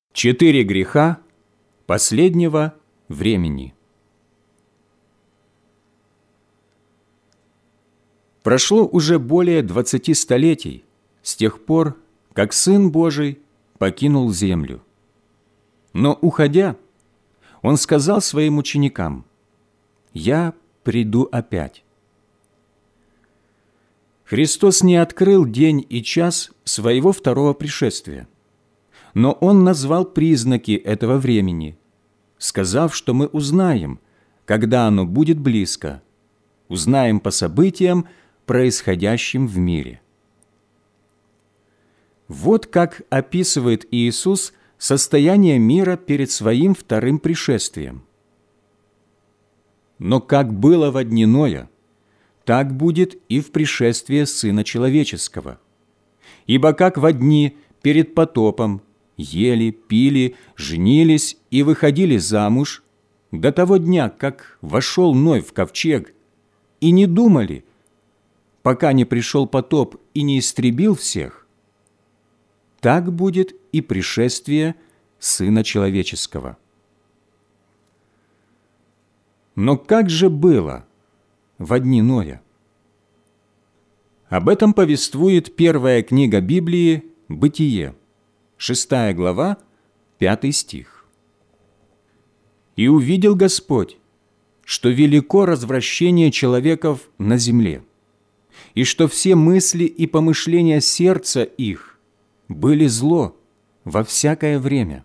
4 греха последнего времени. Прошло уже более 20 столетий с тех пор, как Сын Божий покинул землю. Но, уходя, Он сказал Своим ученикам: «Я приду опять». Христос не открыл день и час Своего второго пришествия, но Он назвал признаки этого времени, сказав, что мы узнаем, когда оно будет близко, узнаем по событиям, происходящим в мире. Вот как описывает Иисус состояние мира перед Своим вторым пришествием. «Но как было во дни Ноя, так будет и в пришествии Сына Человеческого. Ибо как во дни перед потопом ели, пили, женились и выходили замуж, до того дня, как вошел Ной в ковчег, и не думали, пока не пришел потоп и не истребил всех, так будет и пришествие Сына Человеческого. Но как же было во дни Ноя? Об этом повествует первая книга Библии «Бытие», 6 глава, 5 стих. «И увидел Господь, что велико развращение человеков на земле, и что все мысли и помышления сердца их были зло во всякое время».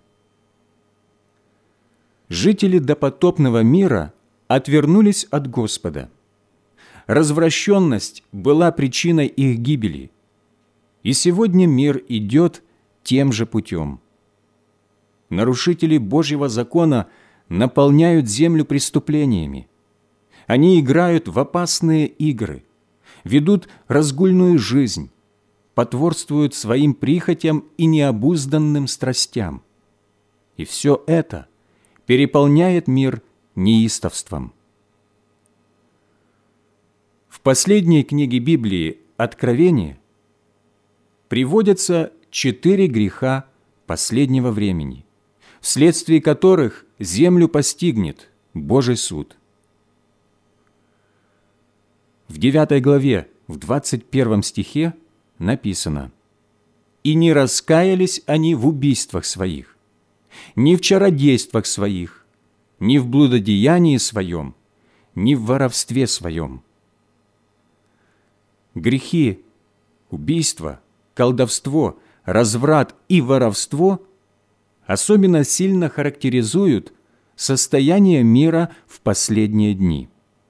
Жители допотопного мира отвернулись от Господа. Развращенность была причиной их гибели, и сегодня мир идет тем же путем. Нарушители Божьего закона наполняют землю преступлениями. Они играют в опасные игры, ведут разгульную жизнь, потворствуют своим прихотям и необузданным страстям. И все это переполняет мир неистовством. В последней книге Библии «Откровение» приводятся 4 греха последнего времени, вследствие которых землю постигнет Божий суд. В 9 главе, в 21 стихе написано: «И не раскаялись они в убийствах своих, ни в чародействах своих, ни в блудодеянии своем, ни в воровстве своем». Грехи, убийство, колдовство, разврат и воровство особенно сильно характеризуют состояние мира в последние дни.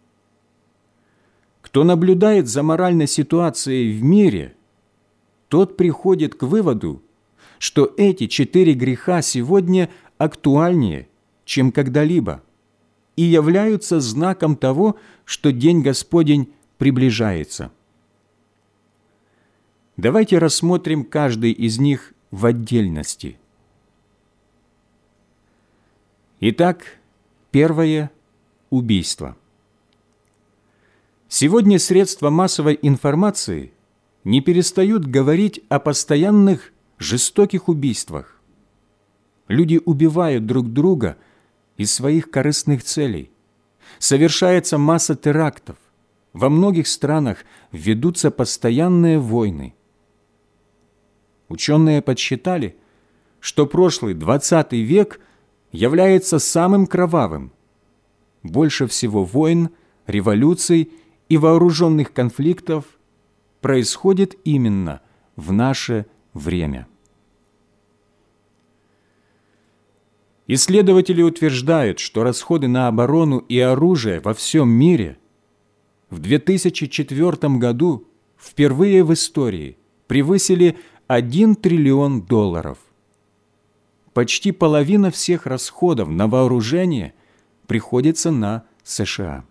Кто наблюдает за моральной ситуацией в мире, тот приходит к выводу, что эти 4 греха сегодня актуальнее, чем когда-либо, и являются знаком того, что День Господень приближается. Давайте рассмотрим каждый из них в отдельности. Итак, первое – убийство. Сегодня средства массовой информации не перестают говорить о постоянных жестоких убийствах. Люди убивают друг друга из своих корыстных целей. Совершается масса терактов. Во многих странах ведутся постоянные войны. Ученые подсчитали, что прошлый 20 век является самым кровавым. Больше всего войн, революций и вооруженных конфликтов происходит именно в наше время. Исследователи утверждают, что расходы на оборону и оружие во всем мире в 2004 году впервые в истории превысили $1 триллион. Почти половина всех расходов на вооружение приходится на США.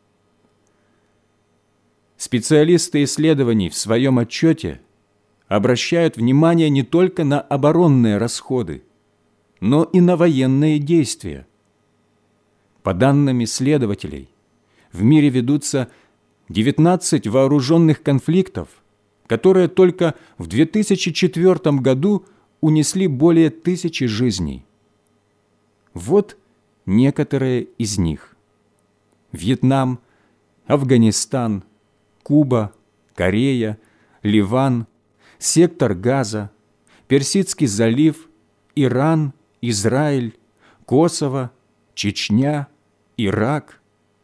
Специалисты исследований в своем отчете обращают внимание не только на оборонные расходы, но и на военные действия. По данным исследователей, в мире ведутся 19 вооруженных конфликтов, которые только в 2004 году унесли более 1000 жизней. Вот некоторые из них: Вьетнам, Афганистан, Куба, Корея, Ливан, сектор Газа, Персидский залив, Иран, Израиль, Косово, Чечня, Ирак.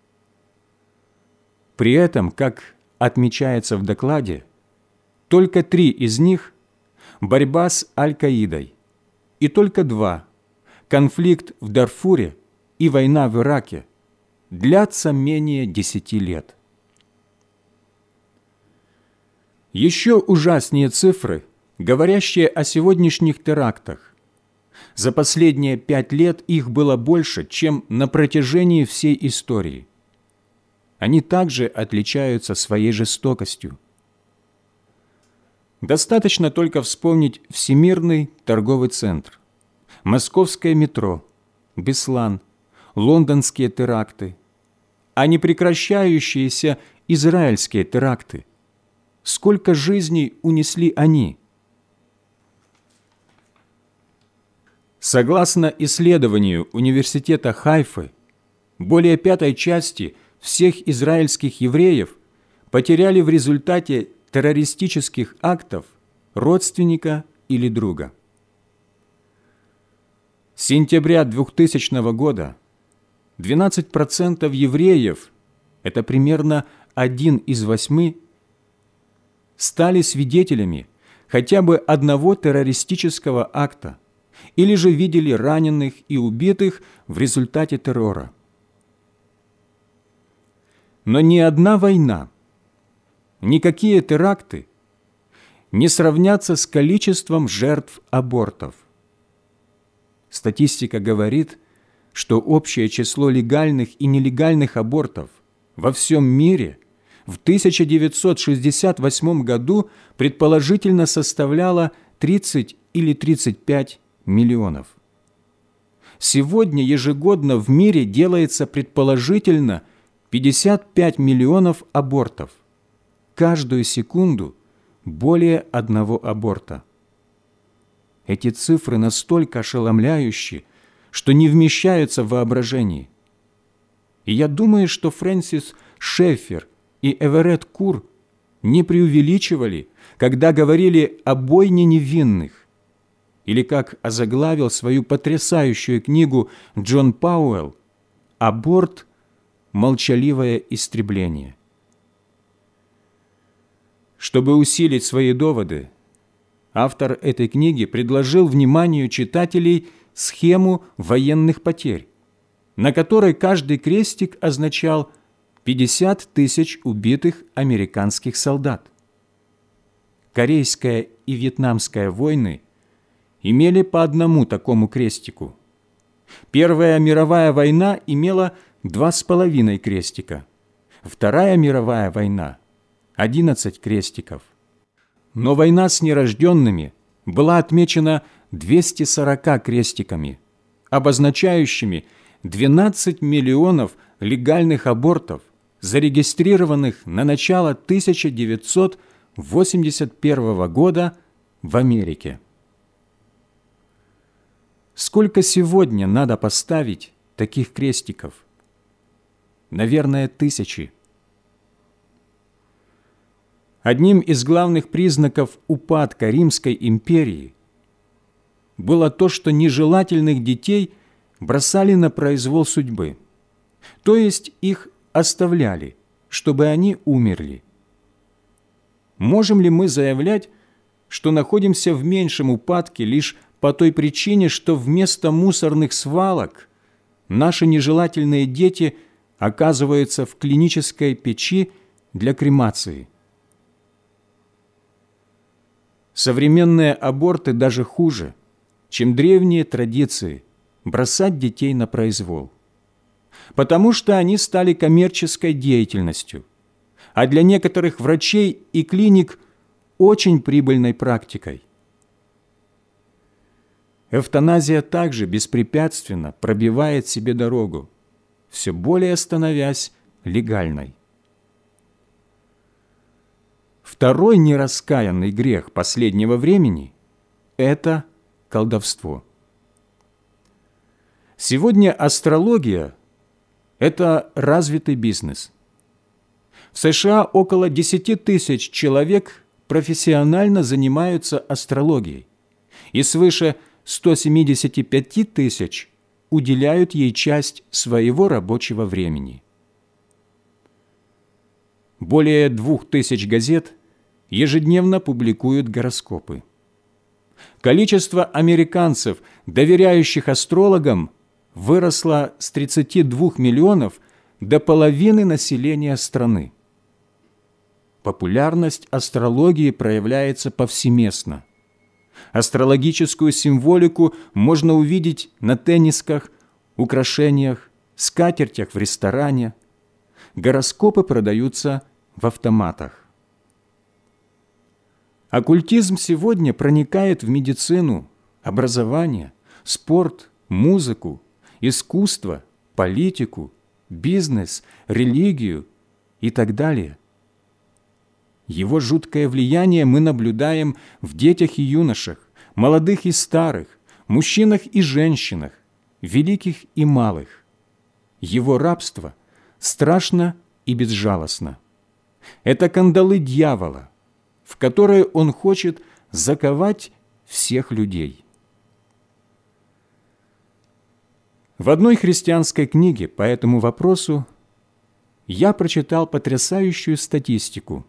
При этом, как отмечается в докладе, только 3 из них – борьба с Аль-Каидой, и только 2 – конфликт в Дарфуре и война в Ираке – длятся менее 10 лет. Еще ужаснее цифры, говорящие о сегодняшних терактах. За последние 5 лет их было больше, чем на протяжении всей истории. Они также отличаются своей жестокостью. Достаточно только вспомнить Всемирный торговый центр, Московское метро, Беслан, лондонские теракты, а непрекращающиеся израильские теракты. Сколько жизней унесли они? Согласно исследованию Университета Хайфы, более 1/5 части всех израильских евреев потеряли в результате террористических актов родственника или друга. С сентября 2000 года 12% евреев, это примерно 1 из 8, стали свидетелями хотя бы одного террористического акта или же видели раненых и убитых в результате террора. Но ни одна война, никакие теракты не сравнятся с количеством жертв абортов. Статистика говорит, что общее число легальных и нелегальных абортов во всем мире в 1968 году предположительно составляло 30 или 35 миллионов. Сегодня ежегодно в мире делается предположительно 55 миллионов абортов. Каждую секунду более 1 аборта. Эти цифры настолько ошеломляющие, что не вмещаются в воображении. И я думаю, что Фрэнсис Шеффер и Эверетт Кур не преувеличивали, когда говорили о бойне невинных, или как озаглавил свою потрясающую книгу Джон Пауэлл «Аборт – молчаливое истребление». Чтобы усилить свои доводы, автор этой книги предложил вниманию читателей схему военных потерь, на которой каждый крестик означал 50 тысяч убитых американских солдат. Корейская и Вьетнамская войны имели по 1 такому крестику. Первая мировая война имела 2,5 крестика. Вторая мировая война – 11 крестиков. Но война с нерожденными была отмечена 240 крестиками, обозначающими 12 миллионов легальных абортов, зарегистрированных на начало 1981 года в Америке. Сколько сегодня надо поставить таких крестиков? Наверное, 1000. Одним из главных признаков упадка Римской империи было то, что нежелательных детей бросали на произвол судьбы, то есть их оставляли, чтобы они умерли. Можем ли мы заявлять, что находимся в меньшем упадке лишь по той причине, что вместо мусорных свалок наши нежелательные дети оказываются в клинической печи для кремации? Современные аборты даже хуже, чем древние традиции бросать детей на произвол, потому что они стали коммерческой деятельностью, а для некоторых врачей и клиник очень прибыльной практикой. Эвтаназия также беспрепятственно пробивает себе дорогу, все более становясь легальной. Второй нераскаянный грех последнего времени – это колдовство. Сегодня астрология – это развитый бизнес. В США около 10 тысяч человек профессионально занимаются астрологией, и свыше 175 тысяч уделяют ей часть своего рабочего времени. Более 2000 газет ежедневно публикуют гороскопы. Количество американцев, доверяющих астрологам, выросло с 32 миллионов до половины населения страны. Популярность астрологии проявляется повсеместно. Астрологическую символику можно увидеть на теннисках, украшениях, скатертях в ресторане. Гороскопы продаются в автоматах. Оккультизм сегодня проникает в медицину, образование, спорт, музыку, искусство, политику, бизнес, религию и так далее. Его жуткое влияние мы наблюдаем в детях и юношах, молодых и старых, мужчинах и женщинах, великих и малых. Его рабство страшно и безжалостно. Это кандалы дьявола, в которые он хочет заковать всех людей. В одной христианской книге по этому вопросу я прочитал потрясающую статистику.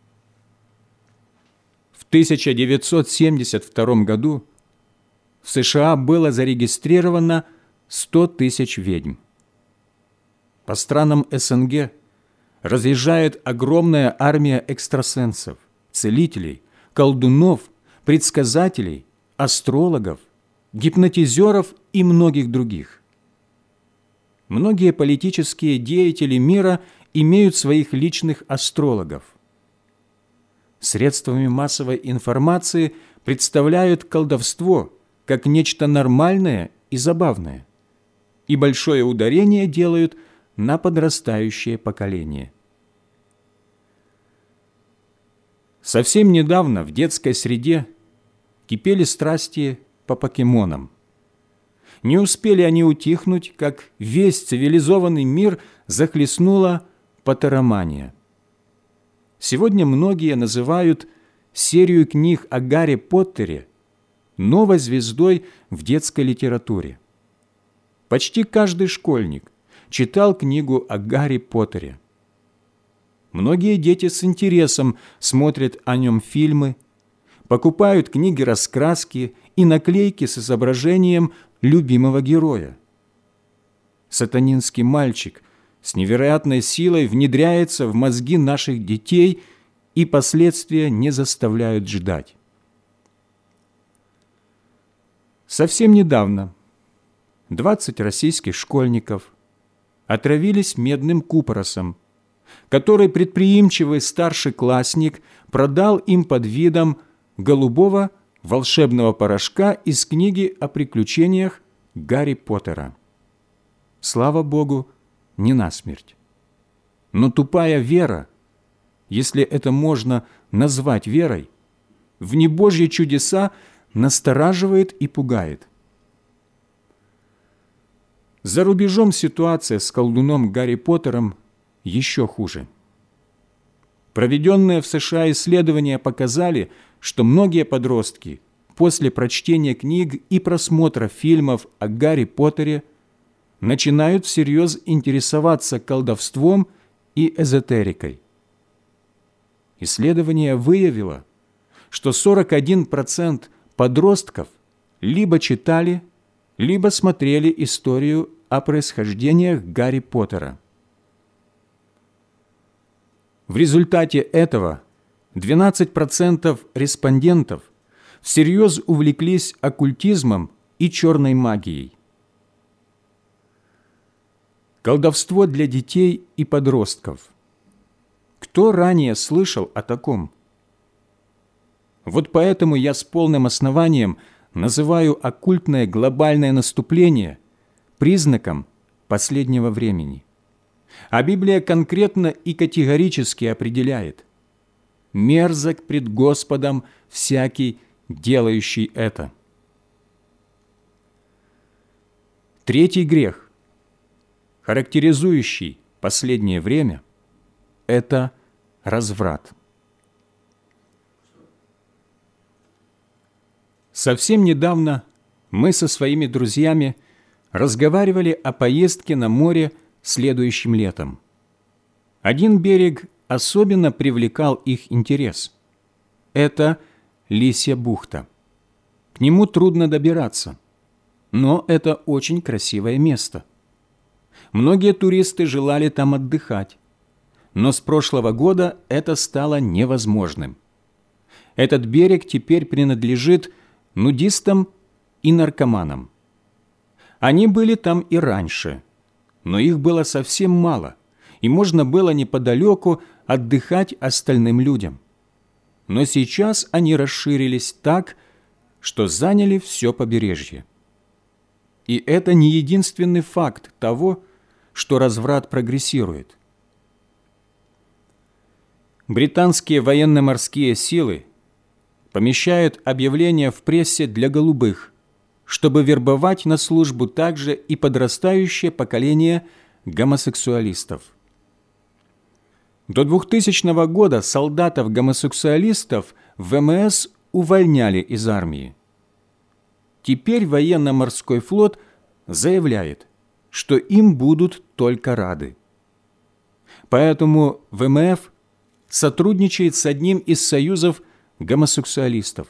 В 1972 году в США было зарегистрировано 100 тысяч ведьм. По странам СНГ разъезжает огромная армия экстрасенсов, целителей, колдунов, предсказателей, астрологов, гипнотизеров и многих других. Многие политические деятели мира имеют своих личных астрологов. Средствами массовой информации представляют колдовство как нечто нормальное и забавное, и большое ударение делают на подрастающее поколение. Совсем недавно в детской среде кипели страсти по покемонам. Не успели они утихнуть, как весь цивилизованный мир захлестнула поттеромания. Сегодня многие называют серию книг о Гарри Поттере новой звездой в детской литературе. Почти каждый школьник читал книгу о Гарри Поттере. Многие дети с интересом смотрят о нем фильмы, покупают книги-раскраски и наклейки с изображением любимого героя. Сатанинский мальчик с невероятной силой внедряется в мозги наших детей, и последствия не заставляют ждать. Совсем недавно 20 российских школьников отравились медным купоросом, который предприимчивый старшеклассник продал им под видом голубого волшебного порошка из книги о приключениях Гарри Поттера. Слава Богу, не насмерть. Но тупая вера, если это можно назвать верой, в небожьи чудеса настораживает и пугает. За рубежом ситуация с колдуном Гарри Поттером еще хуже. Проведенные в США исследования показали, что многие подростки после прочтения книг и просмотра фильмов о Гарри Поттере начинают всерьез интересоваться колдовством и эзотерикой. Исследование выявило, что 41% подростков либо читали, либо смотрели историю о происхождениях Гарри Поттера. В результате этого 12% респондентов всерьез увлеклись оккультизмом и черной магией. Колдовство для детей и подростков. Кто ранее слышал о таком? Вот поэтому я с полным основанием называю оккультное глобальное наступление признаком последнего времени. А Библия конкретно и категорически определяет: «Мерзок пред Господом всякий, делающий это». Третий грех, характеризующий последнее время, это разврат. Совсем недавно мы со своими друзьями разговаривали о поездке на море следующим летом. Один берег особенно привлекал их интерес. Это Лисья бухта. К нему трудно добираться, но это очень красивое место. Многие туристы желали там отдыхать, но с прошлого года это стало невозможным. Этот берег теперь принадлежит нудистам и наркоманам. Они были там и раньше, но их было совсем мало, и можно было неподалеку отдыхать остальным людям. Но сейчас они расширились так, что заняли все побережье. И это не единственный факт того, что разврат прогрессирует. Британские военно-морские силы помещают объявления в прессе для голубых, чтобы вербовать на службу также и подрастающее поколение гомосексуалистов. До 2000 года солдатов-гомосексуалистов ВМС увольняли из армии. Теперь военно-морской флот заявляет, что им будут только рады. Поэтому ВМФ сотрудничает с одним из союзов гомосексуалистов.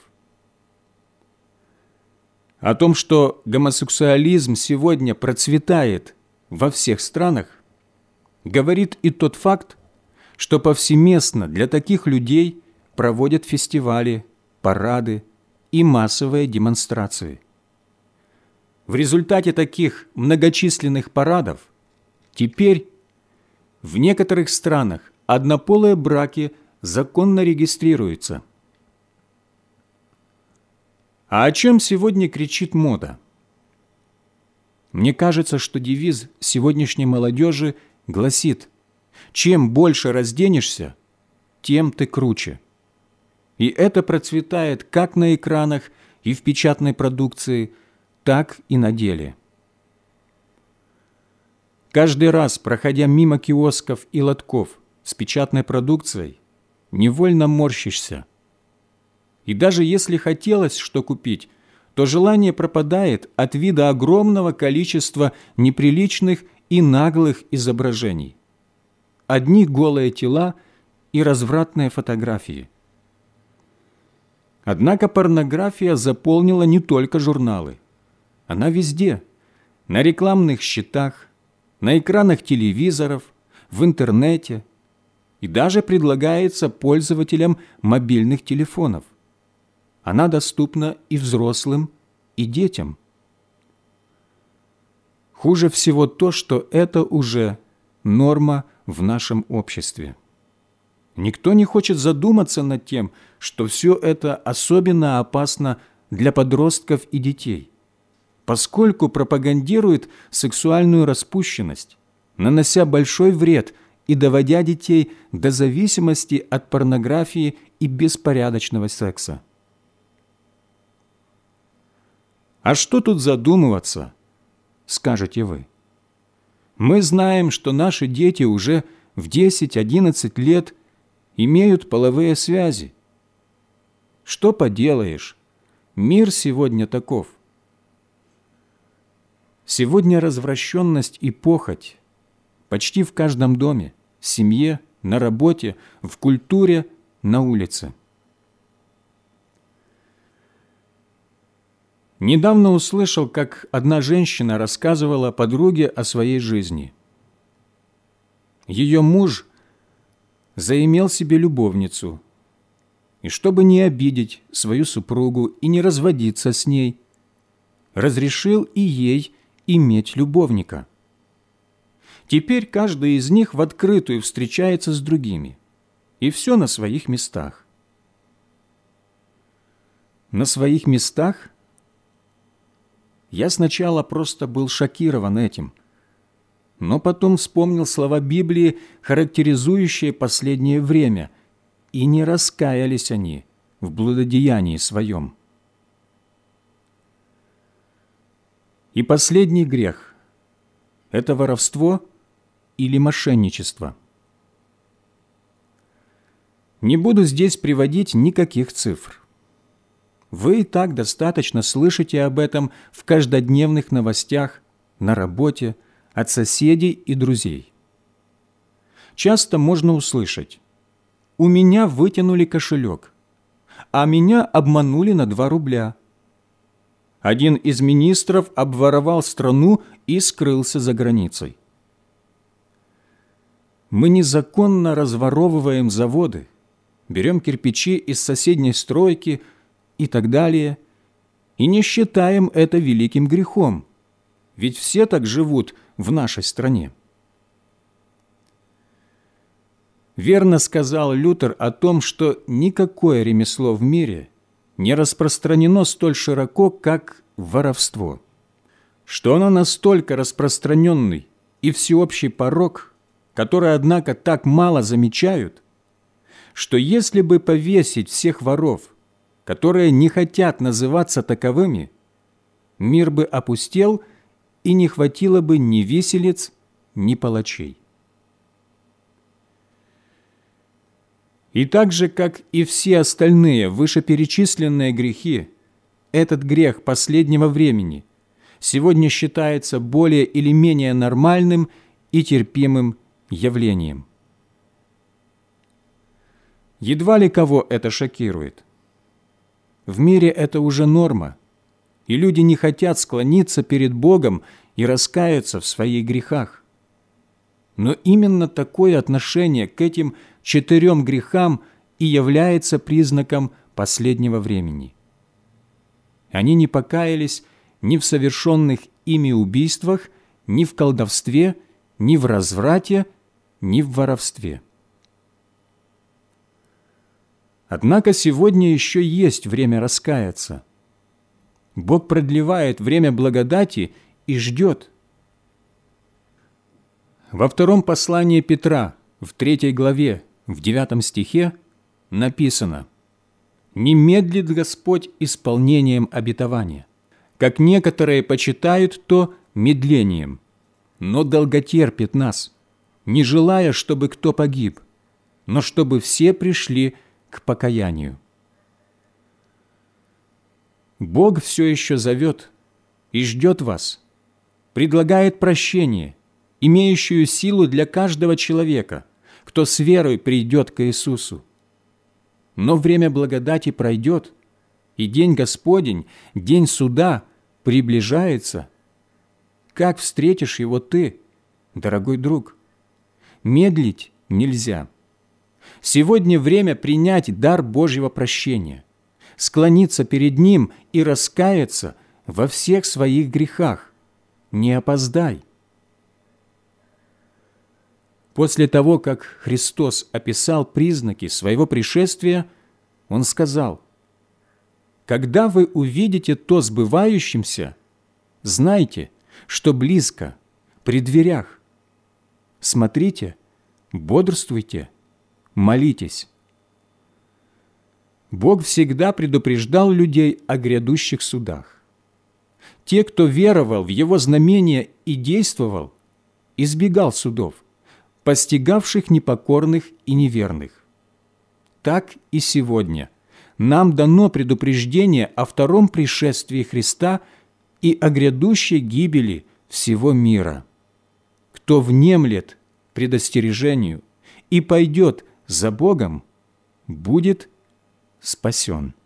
О том, что гомосексуализм сегодня процветает во всех странах, говорит и тот факт, что повсеместно для таких людей проводят фестивали, парады и массовые демонстрации. В результате таких многочисленных парадов теперь в некоторых странах однополые браки законно регистрируются. А о чем сегодня кричит мода? Мне кажется, что девиз сегодняшней молодежи гласит: чем больше разденешься, тем ты круче. И это процветает как на экранах и в печатной продукции, так и на деле. Каждый раз, проходя мимо киосков и лотков с печатной продукцией, невольно морщишься. И даже если хотелось что купить, то желание пропадает от вида огромного количества неприличных и наглых изображений. Одни голые тела и развратные фотографии. Однако порнография заполнила не только журналы. Она везде – на рекламных щитах, на экранах телевизоров, в интернете и даже предлагается пользователям мобильных телефонов. Она доступна и взрослым, и детям. Хуже всего то, что это уже норма в нашем обществе. Никто не хочет задуматься над тем, что все это особенно опасно для подростков и детей, поскольку пропагандирует сексуальную распущенность, нанося большой вред и доводя детей до зависимости от порнографии и беспорядочного секса. А что тут задумываться, скажете вы? Мы знаем, что наши дети уже в 10-11 лет имеют половые связи. Что поделаешь, мир сегодня таков. Сегодня развращенность и похоть почти в каждом доме, семье, на работе, в культуре, на улице. Недавно услышал, как одна женщина рассказывала подруге о своей жизни. Ее муж заимел себе любовницу, и чтобы не обидеть свою супругу и не разводиться с ней, разрешил и ей иметь любовника. Теперь каждый из них в открытую встречается с другими, и все на своих местах. На своих местах? Я сначала просто был шокирован этим, но потом вспомнил слова Библии, характеризующие последнее время, и не раскаялись они в блудодеянии своем. И последний грех – это воровство или мошенничество. Не буду здесь приводить никаких цифр. Вы и так достаточно слышите об этом в каждодневных новостях, на работе, от соседей и друзей. Часто можно услышать: «У меня вытянули кошелек, а меня обманули на 2 рубля». Один из министров обворовал страну и скрылся за границей. Мы незаконно разворовываем заводы, берем кирпичи из соседней стройки и так далее, и не считаем это великим грехом, ведь все так живут в нашей стране. Верно сказал Лютер о том, что никакое ремесло в мире не распространено столь широко, как воровство, что оно настолько распространенный и всеобщий порок, который, однако, так мало замечают, что если бы повесить всех воров, которые не хотят называться таковыми, мир бы опустел и не хватило бы ни виселиц, ни палачей. И так же, как и все остальные вышеперечисленные грехи, этот грех последнего времени сегодня считается более или менее нормальным и терпимым явлением. Едва ли кого это шокирует. В мире это уже норма, и люди не хотят склониться перед Богом и раскаяться в своих грехах. Но именно такое отношение к этим 4 грехам и является признаком последнего времени. Они не покаялись ни в совершенных ими убийствах, ни в колдовстве, ни в разврате, ни в воровстве. Однако сегодня еще есть время раскаяться. Бог продлевает время благодати и ждет. Во 2 послании Петра, в 3 главе, в 9 стихе написано: «Не медлит Господь исполнением обетования, как некоторые почитают то медлением, но долготерпит нас, не желая, чтобы кто погиб, но чтобы все пришли к покаянию». Бог все еще зовет и ждет вас, предлагает прощение, имеющую силу для каждого человека, кто с верой придет к Иисусу. Но время благодати пройдет, и день Господень, день суда, приближается. Как встретишь его ты, дорогой друг? Медлить нельзя. Сегодня время принять дар Божьего прощения, склониться перед Ним и раскаяться во всех своих грехах. Не опоздай. После того, как Христос описал признаки своего пришествия, Он сказал: «Когда вы увидите то сбывающимся, знайте, что близко, при дверях. Смотрите, бодрствуйте, молитесь». Бог всегда предупреждал людей о грядущих судах. Те, кто веровал в Его знамения и действовал, избегал судов, постигавших непокорных и неверных. Так и сегодня нам дано предупреждение о втором пришествии Христа и о грядущей гибели всего мира. Кто внемлет предостережению и пойдет за Богом, будет спасен.